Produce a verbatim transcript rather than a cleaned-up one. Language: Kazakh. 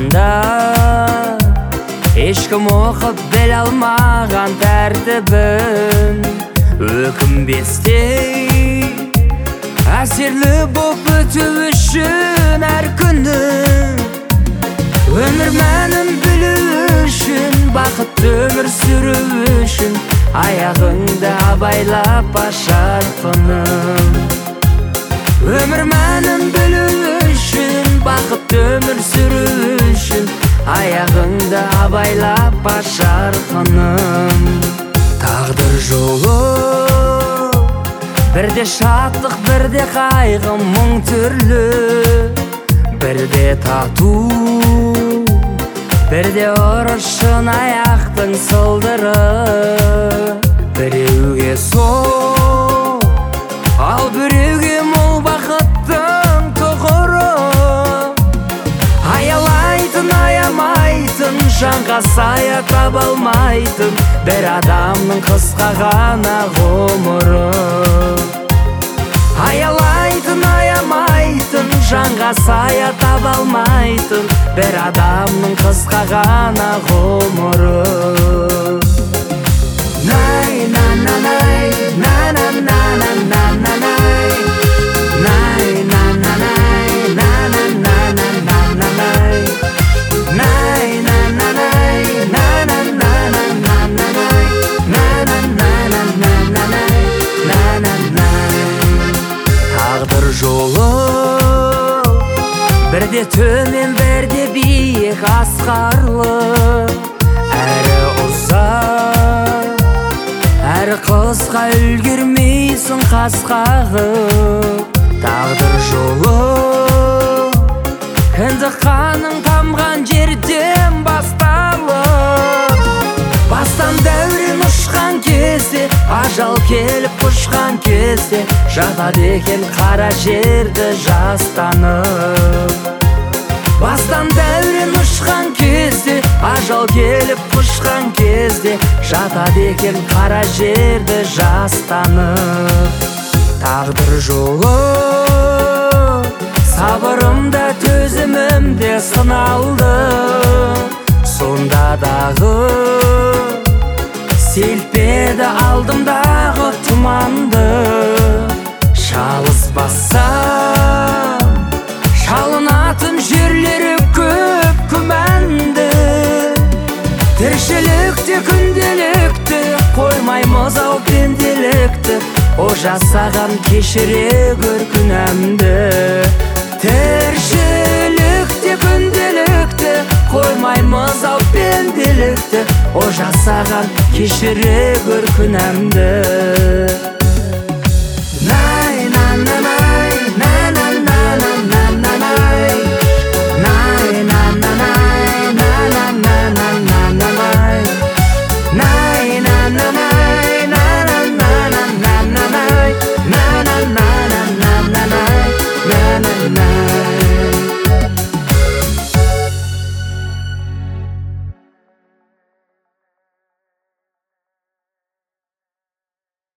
жолында ешкім оқып біле алмаған тәртібін, өкінбестей әсерлі боп өту үшін әр күні, өмір мәнін білу үшін, бақытты өмір сүру үшін аяғыңды абайлап ашарпыным. Өмір мәнін білу үшін, бақытты өмір сүру үшін аяғыңды абайлап ашарпыным. Тағдыр жолы бірде шаттық, бірде қайғы, мың түрлі, бірде тату, бірде ұрышын аяқтың сылдыры. Біреуге сол, ал біреуге мол бақыттың тұғыры. Аялайтын, аямайтын, жанға сая таба алмайтын бір адамның қысқа ғана ғұмыры. Аялайтын, аямайтын, жанға сая таба алмайтын бір адамның қысқа ғана ғұмыры. Най, на, на, най, на, на, на, на, на, на, най. Най, на, на, най, на, на, на, на, на, на, най. Най, на, на, най, на, на, на, на, на, на, най. На, на, на, на, на, на, най. На, на, най. Тағдыр жолы бірде төмен, бірде биік, асқарлы, әрі ұзақ, әрі қысқа, үлгермейсің қасқағып. Тағдыр жолы кіндік қаның тамған жерден басталып, бастан дәурен ұшқан кезде, ажал келіп құшқан кезде жатады екен қара жерді жастанып. Бастан дәурен ұшқан кезде, ажал келіп құшқан кезде жатады екен қара жерді жастанып. Тағдыр жолы сабырымда, төзімімде сыналды, сонда дағы селпеді алдымдағы тұманды. Шалыспасам шалынатын жерлері көп күмәнді, тіршілікте күнделікті қоймаймыз ау пенделікті, о жасаған кешіре көр күнәмді. Тіршілікте күнделікті қоймаймыз ау пенделікті, о жасаған кешіре көр күнәмді.